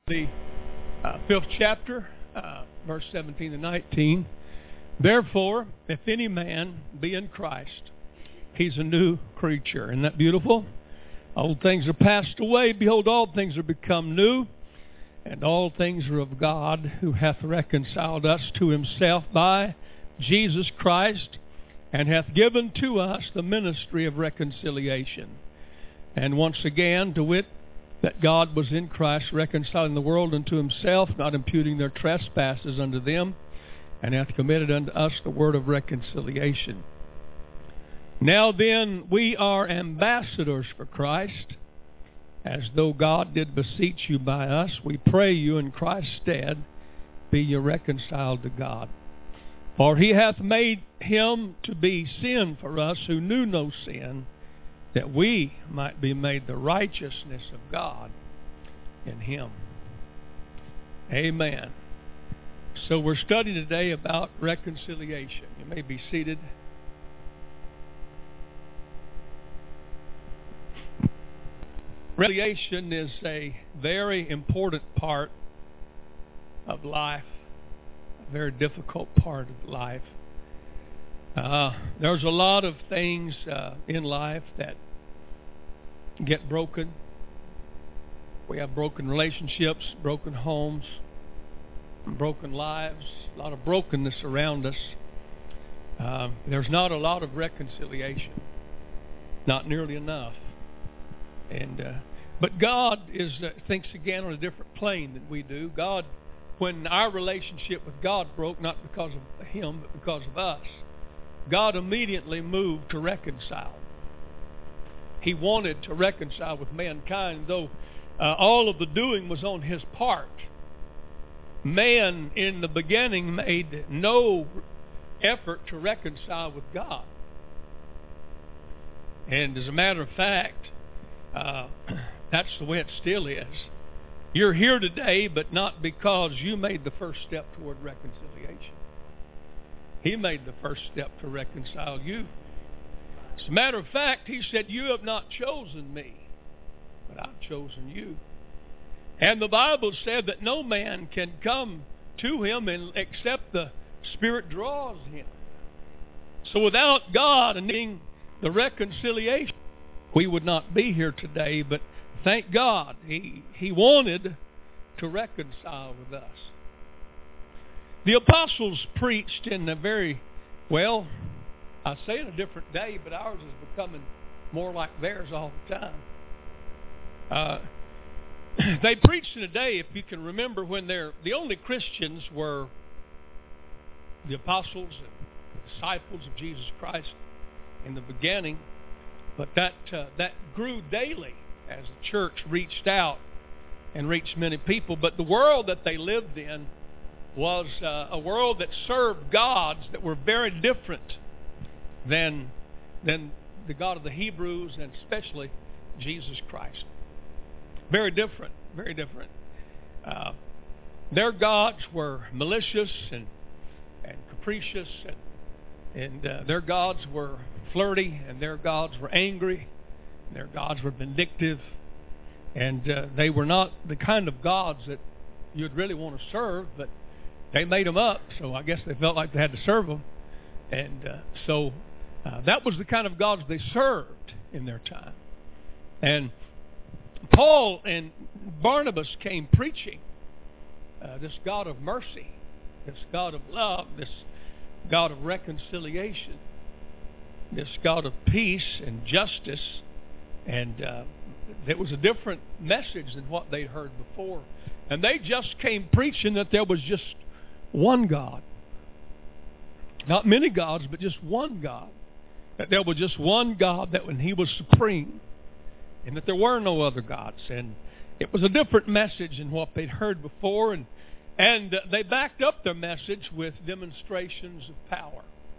The fifth chapter, verse 17 and 19. Therefore, if any man be in Christ, he's a new creature. Isn't that beautiful? Old things are passed away. Behold, all things are become new. And all things are of God, who hath reconciled us to himself by Jesus Christ, and hath given to us the ministry of reconciliation. And once again, to wit, that God was in Christ reconciling the world unto himself, not imputing their trespasses unto them, and hath committed unto us the word of reconciliation. Now then, we are ambassadors for Christ, as though God did beseech you by us. We pray you in Christ's stead, be ye reconciled to God. For he hath made him to be sin for us who knew no sin, that we might be made the righteousness of God in him. Amen. So we're studying today about reconciliation. You may be seated. Reconciliation is a very important part of life, a very difficult part of life. There's a lot of things in life that get broken. We have broken relationships, broken homes, broken lives, a lot of brokenness around us. There's not a lot of reconciliation, not nearly enough. But God thinks again on a different plane than we do. God, when our relationship with God broke, not because of him, but because of us, God immediately moved to reconcile. He wanted to reconcile with mankind, though all of the doing was on his part. Man in the beginning made no effort to reconcile with God. And as a matter of fact, that's the way it still is. You're here today, but not because you made the first step toward reconciliation. He made the first step to reconcile you. As a matter of fact, he said, you have not chosen me, but I've chosen you. And the Bible said that no man can come to him except the Spirit draws him. So without God and needing the reconciliation, we would not be here today. But thank God, he wanted to reconcile with us. The apostles preached in a very, well, I say in a different day, but ours is becoming more like theirs all the time. They preached in a day, if you can remember, when the only Christians were the apostles and the disciples of Jesus Christ in the beginning. But that grew daily as the church reached out and reached many people. But the world that they lived in was a world that served gods that were very different than the God of the Hebrews, and especially Jesus Christ. Very different, very different. Their gods were malicious and capricious, and their gods were flirty, and their gods were angry, and their gods were vindictive, and they were not the kind of gods that you'd really want to serve, but they made them up, so I guess they felt like they had to serve them. And so that was the kind of gods they served in their time. And Paul and Barnabas came preaching this God of mercy, this God of love, this God of reconciliation, this God of peace and justice. And it was a different message than what they'd heard before. And they just came preaching that there was just one God. Not many gods, but just one God. That there was just one God, that when he was supreme, and that there were no other gods. And it was a different message than what they'd heard before. And they backed up their message with demonstrations of power.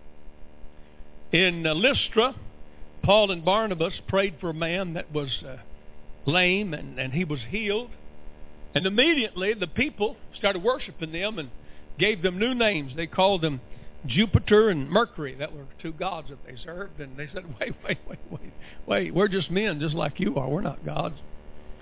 In Lystra, Paul and Barnabas prayed for a man that was lame, and he was healed. And immediately the people started worshiping them and gave them new names. They called them Jupiter and Mercury. That were two gods that they served. And they said, wait, we're just men just like you are. We're not gods.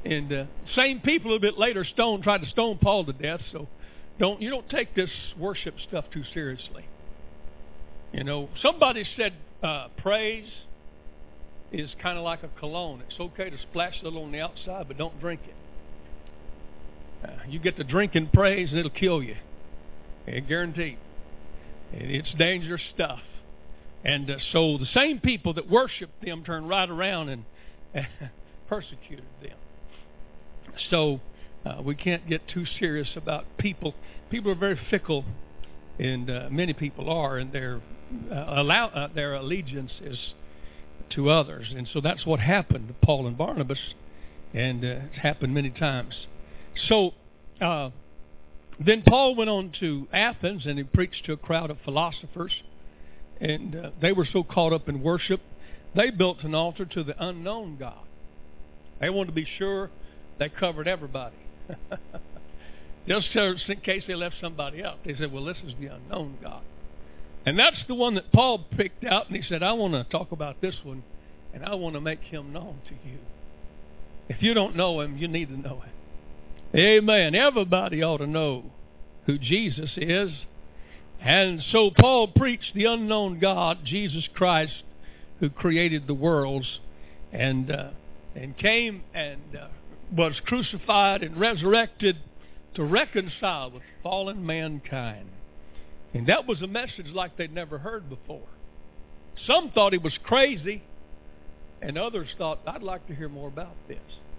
And same people a little bit later tried to stone Paul to death. So you don't take this worship stuff too seriously. You know, somebody said praise is kind of like a cologne. It's okay to splash a little on the outside, but don't drink it. You get to drinking praise and it'll kill you. Guaranteed. It's dangerous stuff. And so the same people that worshiped them turned right around and persecuted them. So we can't get too serious about people. People are very fickle, and many people are, and their allegiance is to others. And so that's what happened to Paul and Barnabas, and it's happened many times. So then Paul went on to Athens, and he preached to a crowd of philosophers, and they were so caught up in worship, they built an altar to the unknown God. They wanted to be sure they covered everybody. Just in case they left somebody out. They said, well, this is the unknown God. And that's the one that Paul picked out, and he said, I want to talk about this one, and I want to make him known to you. If you don't know him, you need to know him. Amen. Everybody ought to know who Jesus is. And so Paul preached the unknown God, Jesus Christ, who created the worlds, and came and was crucified and resurrected to reconcile with fallen mankind. And that was a message like they'd never heard before. Some thought he was crazy, and others thought, I'd like to hear more about this.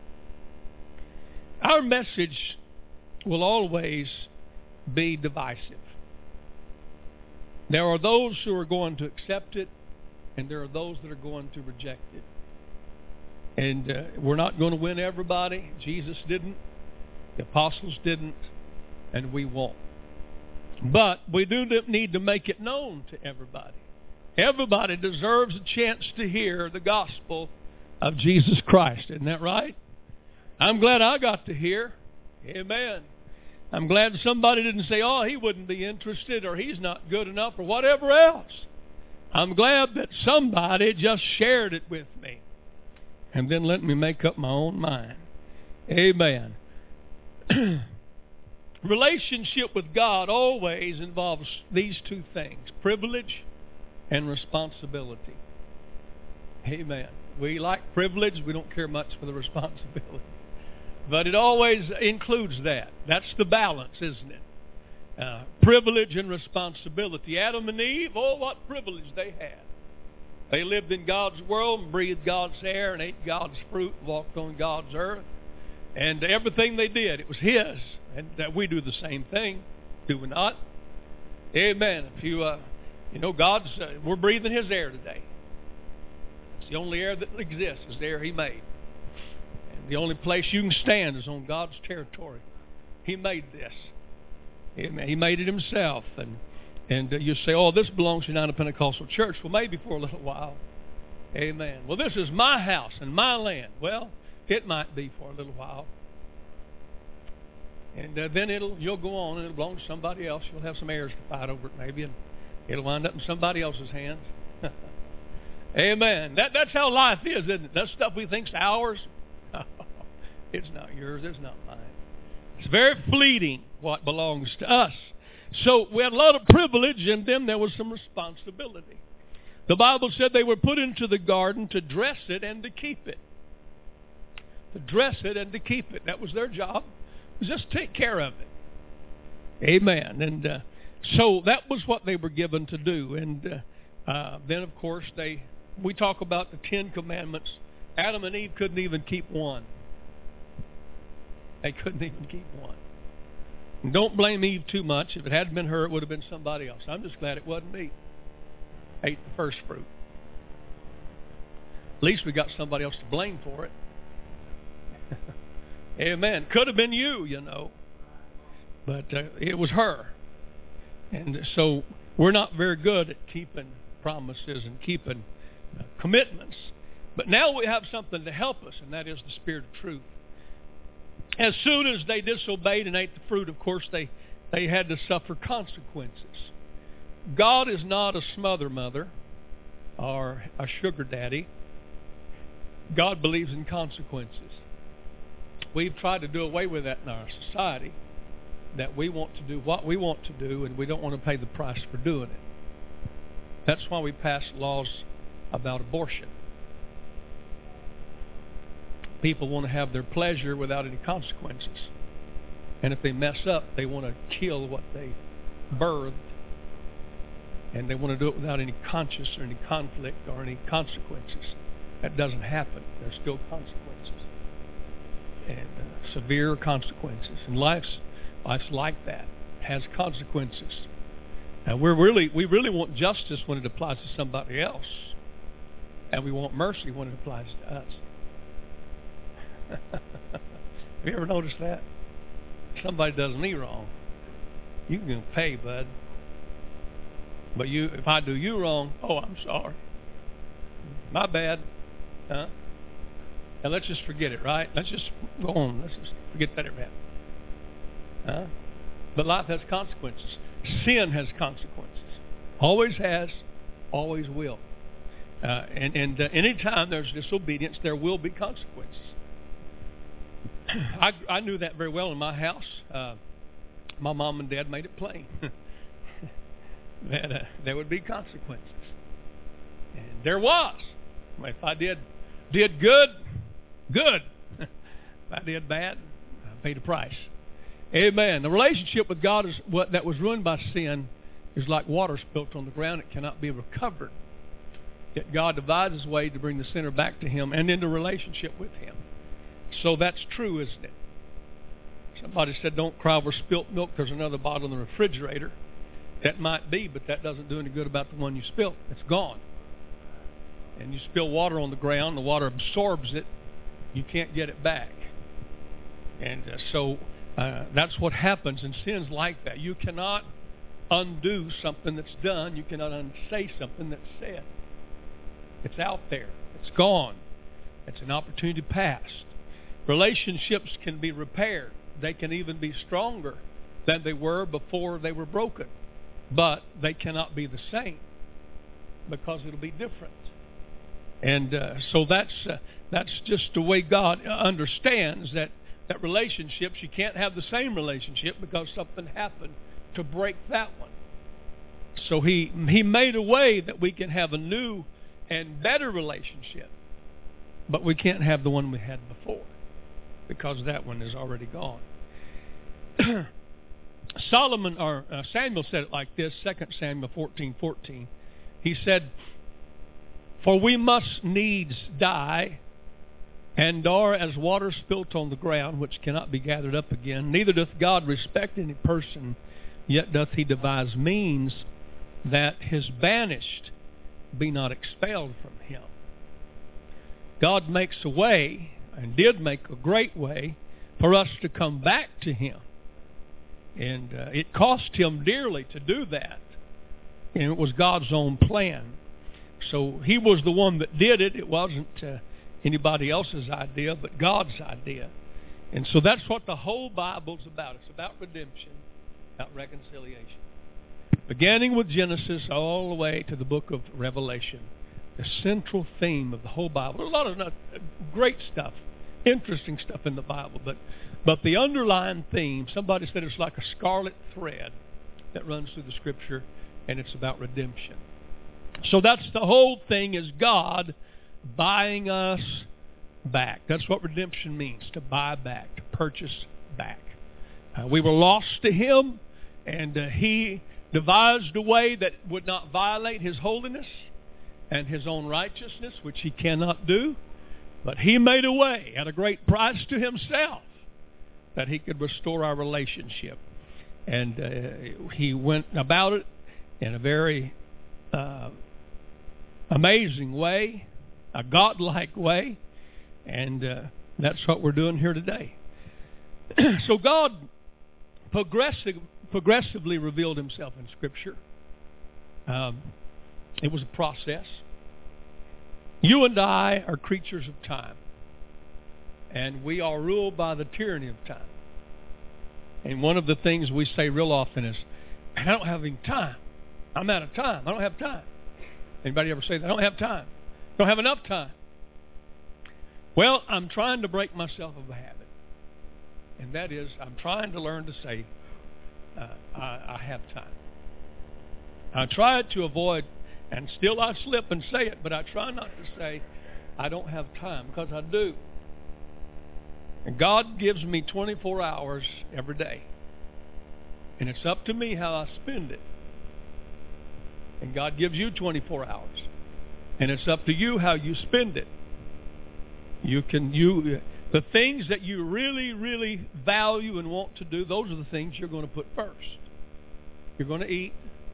Our message will always be divisive. There are those who are going to accept it, and there are those that are going to reject it. And we're not going to win everybody. Jesus didn't. The apostles didn't. And we won't. But we do need to make it known to everybody. Everybody deserves a chance to hear the gospel of Jesus Christ. Isn't that right? I'm glad I got to hear. Amen. I'm glad somebody didn't say, oh, he wouldn't be interested, or he's not good enough, or whatever else. I'm glad that somebody just shared it with me and then let me make up my own mind. Amen. Relationship with God always involves these two things, privilege and responsibility. Amen. We like privilege. We don't care much for the responsibility. But it always includes that. That's the balance, isn't it? Privilege and responsibility. Adam and Eve, oh, what privilege they had. They lived in God's world and breathed God's air and ate God's fruit and walked on God's earth. And everything they did, it was His. And that we do the same thing, do we not? Amen. If God's, we're breathing His air today. It's the only air that exists is the air He made. And the only place you can stand is on God's territory. He made this. Amen. He made it Himself. And you say, oh, this belongs to United Pentecostal Church. Well, maybe for a little while. Amen. Well, this is my house and my land. Well, it might be for a little while. And then you'll go on and it'll belong to somebody else. You'll have some heirs to fight over it maybe, and it'll wind up in somebody else's hands. Amen. That's how life is, isn't it? That stuff we think's ours, it's not yours, it's not mine. It's very fleeting what belongs to us. So we had a lot of privilege, and then there was some responsibility. The Bible said they were put into the garden to dress it and to keep it. To dress it and to keep it. That was their job. Just take care of it. Amen. And so that was what they were given to do. And then, of course, we talk about the 10 Commandments. Adam and Eve couldn't even keep one. They couldn't even keep one. And don't blame Eve too much. If it hadn't been her, it would have been somebody else. I'm just glad it wasn't me. Ate the first fruit. At least we got somebody else to blame for it. Amen. Could have been you, But it was her. And so we're not very good at keeping promises and keeping commitments. But now we have something to help us, and that is the Spirit of truth. As soon as they disobeyed and ate the fruit, of course, they had to suffer consequences. God is not a smother mother or a sugar daddy. God believes in consequences. we've tried to do away with that in our society, that we want to do what we want to do and we don't want to pay the price for doing it. That's why we pass laws about abortion. People want to have their pleasure without any consequences. And if they mess up, they want to kill what they birthed. And they want to do it without any conscience or any conflict or any consequences. That doesn't happen. There's still consequences. And severe consequences. And life's like that. It has consequences. And we really want justice when it applies to somebody else. And we want mercy when it applies to us. Have you ever noticed that? If somebody does me wrong, you can pay, bud. But if I do you wrong, oh, I'm sorry. My bad. Huh? Now let's just forget it, right? Let's just go on. Let's just forget that ever happened. Huh? But life has consequences. Sin has consequences. Always has, always will. And anytime there's disobedience, there will be consequences. I knew that very well in my house. My mom and dad made it plain that there would be consequences. And there was. If I did good. If I did bad, I paid a price. Amen. The relationship with God that was ruined by sin is like water spilt on the ground. It cannot be recovered. Yet God divides His way to bring the sinner back to Him and into relationship with Him. So that's true, isn't it? Somebody said, don't cry over spilt milk. There's another bottle in the refrigerator. That might be, but that doesn't do any good about the one you spilt. It's gone. And you spill water on the ground, the water absorbs it. You can't get it back. And so that's what happens in sins like that. You cannot undo something that's done. You cannot unsay something that's said. It's out there. It's gone. It's an opportunity past. Relationships can be repaired. They can even be stronger than they were before they were broken. But they cannot be the same because it'll be different. And so that's just the way God understands that relationships, you can't have the same relationship because something happened to break that one. So He made a way that we can have a new and better relationship. But we can't have the one we had before because that one is already gone. Samuel said it like this, 2 Samuel 14:14. He said, for we must needs die, and are as water spilt on the ground, which cannot be gathered up again. Neither doth God respect any person, yet doth He devise means that His banished be not expelled from Him. God makes a way, and did make a great way, for us to come back to Him. And it cost Him dearly to do that. And it was God's own plan. So He was the one that did it. It wasn't anybody else's idea, but God's idea. And so that's what the whole Bible's about. It's about redemption, about reconciliation. Beginning with Genesis all the way to the book of Revelation. The central theme of the whole Bible. There's a lot of great stuff, interesting stuff in the Bible, but the underlying theme, somebody said it's like a scarlet thread that runs through the Scripture, and it's about redemption. So that's the whole thing, is God buying us back. That's what redemption means, to buy back, to purchase back. We were lost to Him, and He devised a way that would not violate His holiness and His own righteousness, which He cannot do. But He made a way at a great price to Himself that He could restore our relationship. And He went about it in a very amazing way, a godlike way, and that's what we're doing here today. So God progressively revealed Himself in Scripture. It was a process. You and I are creatures of time, and we are ruled by the tyranny of time. And one of the things we say real often is, I don't have any time. I'm out of time. I don't have time. Anybody ever say that? I don't have time. I don't have enough time. Well, I'm trying to break myself of a habit. And that is, I'm trying to learn to say, I have time. I try to avoid, and still I slip and say it, but I try not to say, I don't have time, because I do. And God gives me 24 hours every day. And it's up to me how I spend it. And God gives you 24 hours. And it's up to you how you spend it. The things that you really, really value and want to do, those are the things you're going to put first. You're going to eat.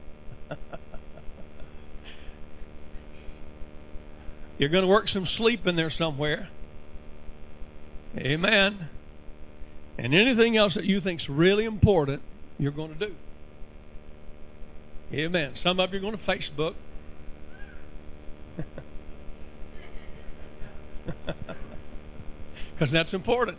You're going to work some sleep in there somewhere. Amen. And anything else that you think's really important, you're going to do. Amen. Some of you are going to Facebook. Because that's important.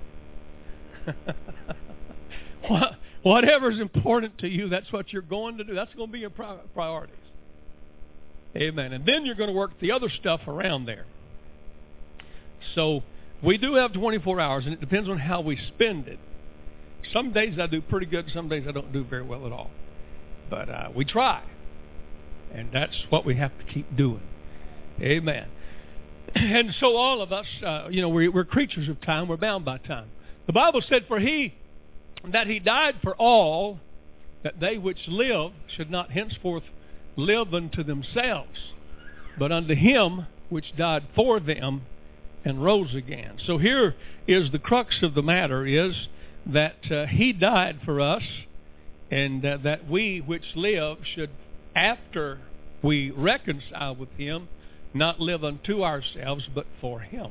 Whatever's important to you, that's what you're going to do. That's going to be your priorities. Amen. And then you're going to work the other stuff around there. So we do have 24 hours, and it depends on how we spend it. Some days I do pretty good. Some days I don't do very well at all. But we try. And that's what we have to keep doing. Amen. And so all of us, we're creatures of time. We're bound by time. The Bible said, that he died for all, that they which live should not henceforth live unto themselves, but unto him which died for them and rose again. So here is the crux of the matter, is that he died for us, and that we which live should, after we reconcile with him, not live unto ourselves, but for him.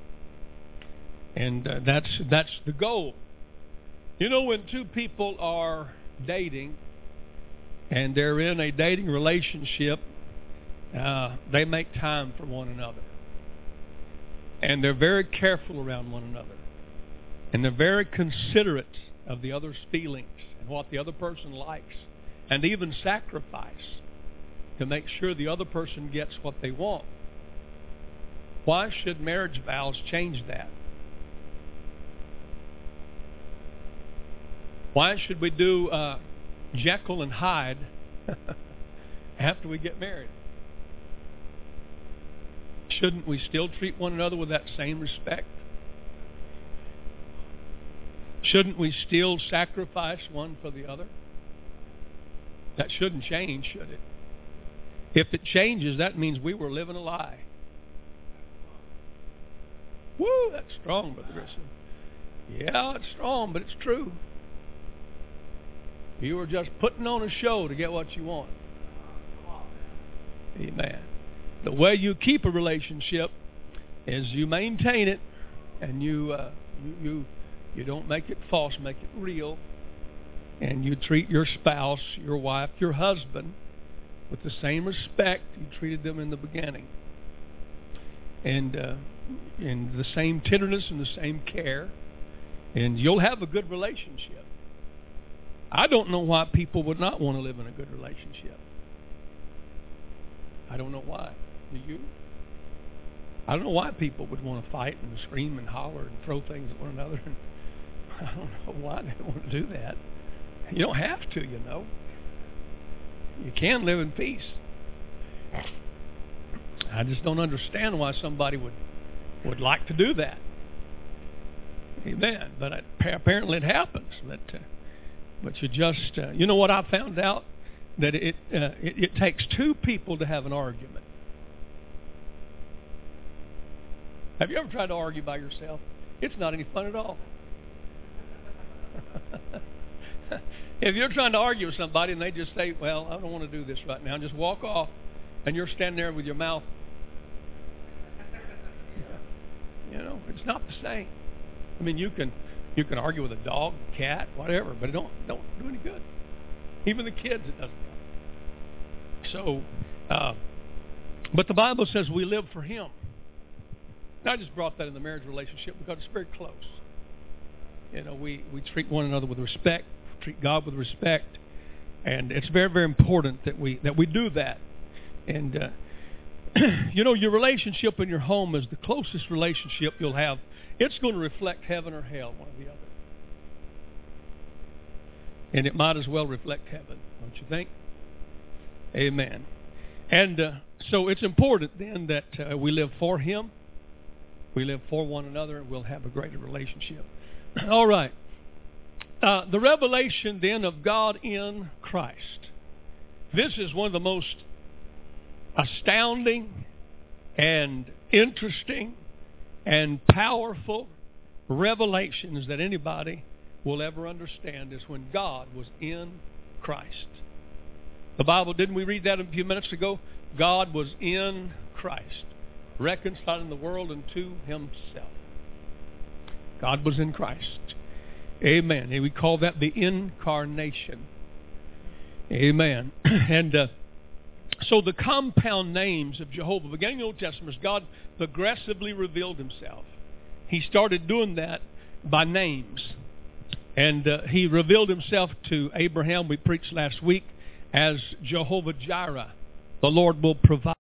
And that's the goal. You know, when two people are dating, and they're in a dating relationship, they make time for one another. And they're very careful around one another. And they're very considerate of the other's feelings and what the other person likes. And even sacrifice to make sure the other person gets what they want. Why should marriage vows change that? Why should we do Jekyll and Hyde after we get married? Shouldn't we still treat one another with that same respect? Shouldn't we still sacrifice one for the other? That shouldn't change, should it? If it changes, that means we were living a lie. Woo, that's strong, Brother Grissom. Yeah, it's strong, but it's true. You were just putting on a show to get what you want. Amen. The way you keep a relationship is you maintain it, and you don't make it false, make it real, and you treat your spouse, your wife, your husband with the same respect you treated them in the beginning, and the same tenderness and the same care, and you'll have a good relationship. I don't know why people would not want to live in a good relationship. I don't know why. Do you? I don't know why people would want to fight and scream and holler and throw things at one another. I don't know why they want to do that. You don't have to, you know. You can live in peace. I just don't understand why somebody would like to do that. Amen. But apparently it happens. But you just, you know what I found out? That it takes two people to have an argument. Have you ever tried to argue by yourself? It's not any fun at all. If you're trying to argue with somebody and they just say, well, I don't want to do this right now, and just walk off, and you're standing there with your mouth, you know, it's not the same. I mean, you can argue with a dog, cat, whatever, but it don't do any good. Even the kids, it doesn't help. So, but the Bible says we live for him. I just brought that in the marriage relationship because it's very close. You know, we treat one another with respect, treat God with respect, and it's very, very important that we do that. And you know, your relationship in your home is the closest relationship you'll have. It's going to reflect heaven or hell, one or the other. And it might as well reflect heaven, don't you think? Amen. And so it's important then that we live for Him. We live for one another, and we'll have a greater relationship. All right. The revelation then of God in Christ. This is one of the most astounding and interesting and powerful revelations that anybody will ever understand, is when God was in Christ. The Bible, didn't we read that a few minutes ago? God was in Christ, reconciling the world unto Himself. God was in Christ. Amen. And we call that the incarnation. Amen. And so the compound names of Jehovah, beginning in the Old Testament, as God progressively revealed Himself, He started doing that by names. And He revealed Himself to Abraham, we preached last week, as Jehovah Jireh. The Lord will provide.